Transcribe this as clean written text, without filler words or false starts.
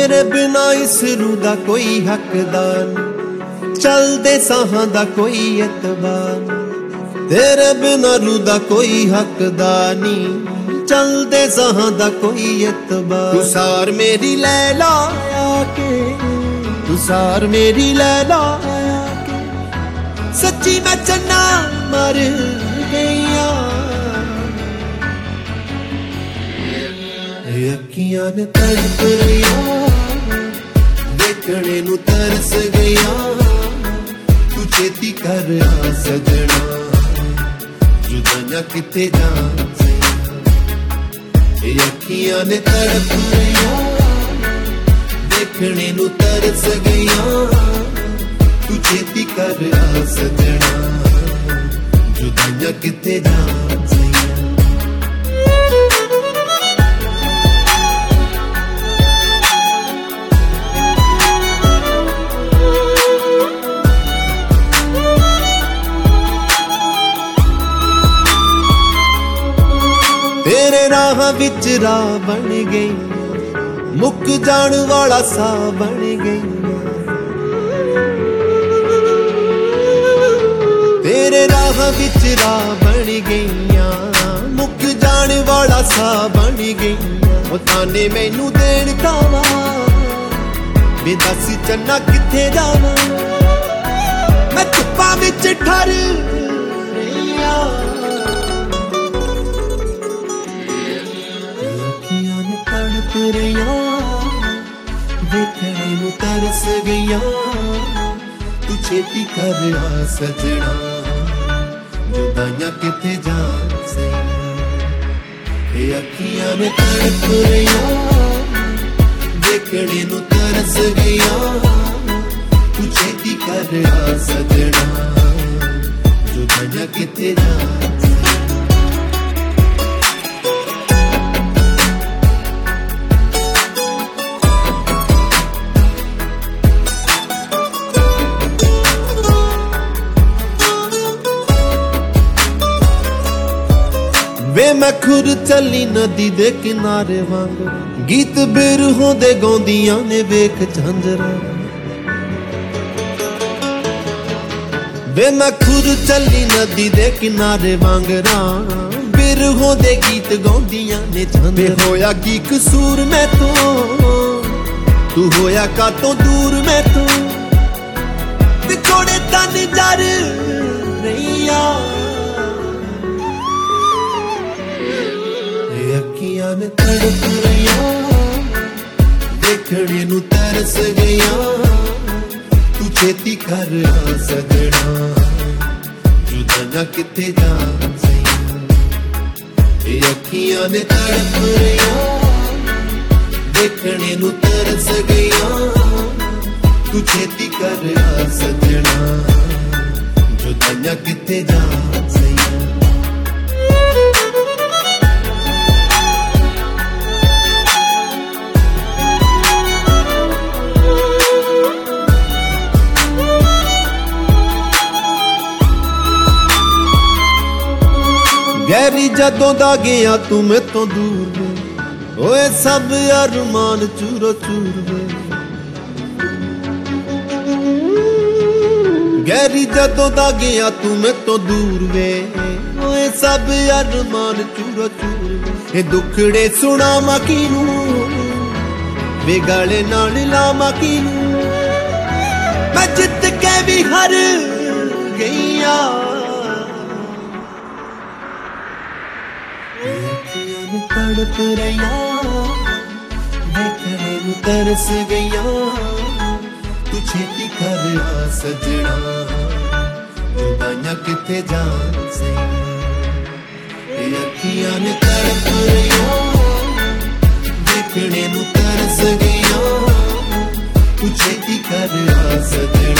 तेरे बिना इस रूह दा कोई हकदार नहीं, चलदे साहां दा कोई एतबार नहीं। तेरे बिना रूह दा कोई हकदार नहीं, चलदे साहां दा कोई एतबार। तू सार मेरी लैला आके, तू सार मेरी लैला आके, सच्ची मैं चन्ना मर गईया। अखियां ने तड़प रहिया, देखने नू तरस गया। तू छेती कर आ सजना, जुदा ना किते जा। अखियां ने तड़प रहिया, देखने नू तरस गया। तू छेती कर आ सजना, जुदा ना किते जा। तेरे राह विच राह बन गई, मुक जान वाला सा बन गई। तेरे राह विच राह बन गईया, मुक जान वाला सा बन गई। ताने मैनू देन कावा, बेदस चन्ना किथे जावा। मैं धुप्पां विच ठर रहिया, तड़प रहिया, देखने नू तरस गईया। तू छेती कर आ सजना, जुदाइयां किथे जा सही। अखियां ने तड़प रहिया, देखने नू तरस गईया। तू छेती कर आ सजना, जुदाइयां किथे जा। वे मैं खुर चली नदी दे किनारे वांग, गीत बिरहों दे गाउंदियां ने वेख झांजरा। वे मैं खुर चली नदी दे किनारे वांगरा, बिरहों दे गीत गाउंदियां ने झांजरा। होया की कसूर मैं तो, तू होया का तो दूर मैं तो। विछोड़े तन जर रहिया, अखियां ने तड़प रहिया, देखने नू तरस गया। तू छेती कर आ सजना, जुदा ना किथे जा सही। अखियां ने तड़प रहिया, देखने नू तरस गया। तू छेती कर आ सजना, जुदा ना किथे जा सही। गहरी जदों दा गया तू मैं तो दूर वे, ओए सब अरमान चूरो चूर वे। गहरी जदों दा गया तू मैं तो दूर वे, ओए सब अरमान चूरो चूर वे। दुखड़े सुनावा किनू, वे गाले नाल लावा किनू। मैं जित के भी हार गईया। तड़प रहिया, देखने नू तरस गईया। तू छेती कर आ सजना, जुदाइयां किथे जा सही। अखियां ने तड़प रहिया, देखने नू तरस गईया। तू छेती कर आ सजना।